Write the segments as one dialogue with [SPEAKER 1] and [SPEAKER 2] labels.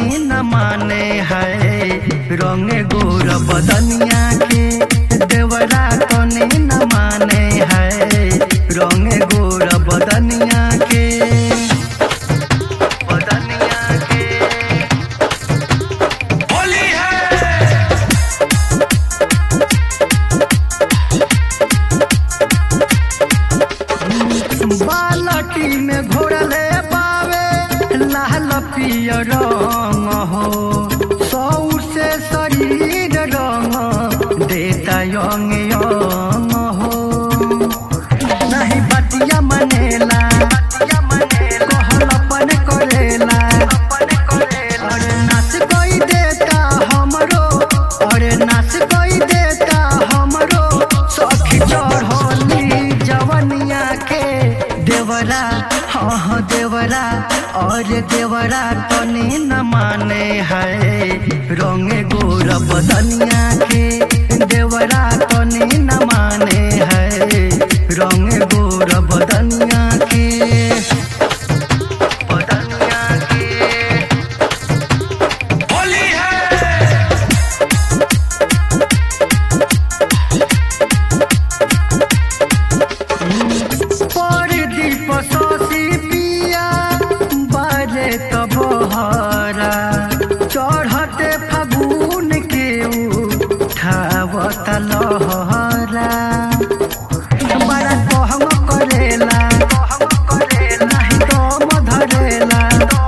[SPEAKER 1] तनी न माने है रंग गोर बदनिया के देवरा तनी न माने है रंग गोर बदनिया के
[SPEAKER 2] होली है।
[SPEAKER 1] बालटी में घोड़ले बावे लाल पियर रंग हो सौ से शरीर रंग देता यंग यंग हो नहीं बतिया मनेला कहल अपन करेला अरे नाच कोई देता हमरो अरे नाच कोई देता हमरो सखी चढ़ली जवनिया के देवरा हाँ देवरा और देवरा तनी न माने है रंग गोर बदनिया के देवरा तनी न माने है रंग गोर बदनिया के
[SPEAKER 2] होली है।
[SPEAKER 1] दीप शशि पिया बारे तबहरा चढ़ते फागुन के उठावत लहरा बड़ा कहम करेला नहीं दम धरेला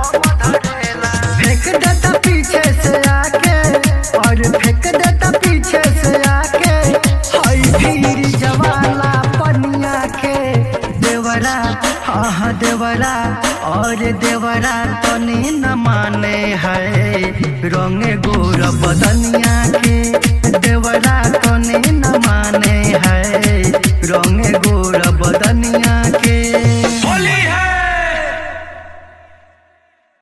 [SPEAKER 1] फेंक देता पीछे से आके और फेंक देता पीछे से आके हई भीड़ जवाला पनिया के देवरा हाँ देवरा और देवरा तनी न माने है रंग गोर बदनिया के देवरा तनी न माने है रंग